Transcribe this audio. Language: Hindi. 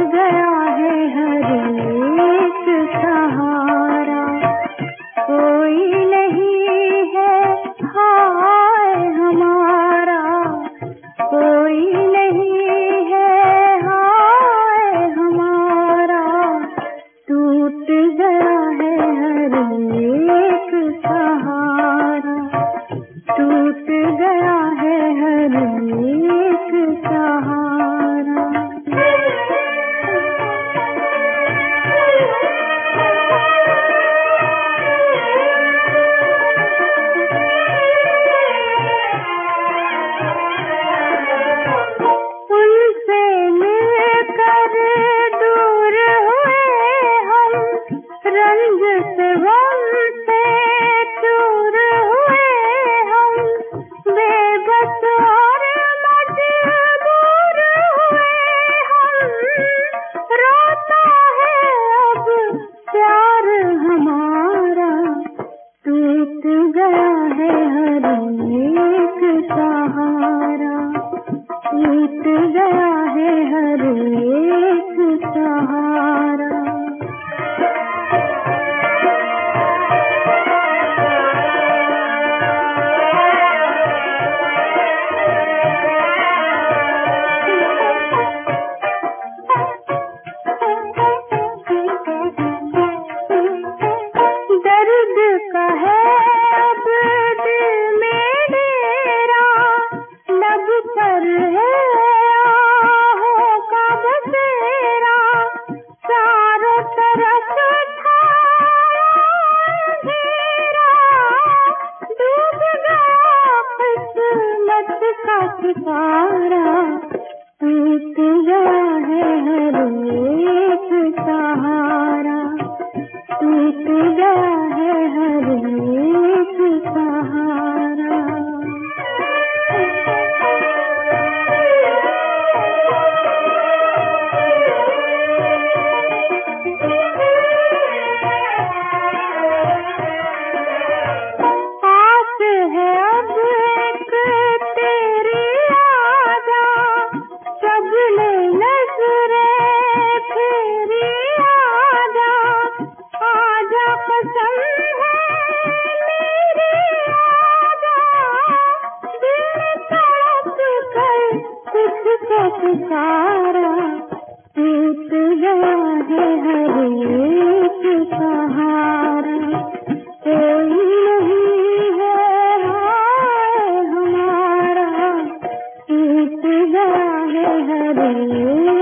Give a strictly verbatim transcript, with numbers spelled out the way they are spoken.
गया है हर एक सहारा, कोई नहीं है हाय हमारा, कोई नहीं है हाय हमारा, टूट गया है हर एक सहारा, टूट गया है हर एक सहारा। उनसे मिलकर दूर हुए हम, रंज से गम से दूर हुए हम, बेबस और मजबूर हुए हम, रोता है अब प्यार हमारा, टूट गया है हर एक सहारा, टूट गया है हर एक सहारा। दर्द का है अब दिल में डेरा, लब पर है आहों का बसेरा, चारों तरफ छाया अंधेरा, डूब गया किस्मत का सितारा, टूट गया है हर एक सहारा, टूट गया है हर एक सहारा। आस है अब एक तेरी आजा, सबने नजरें फेरी आजा, आजा पसंद है मेरी आजा, दिल तड़प कर तुझको पुकारा, टूट गया है हर एक सहारा, कोई नहीं है हाय हमारा, टूट गया है हर एक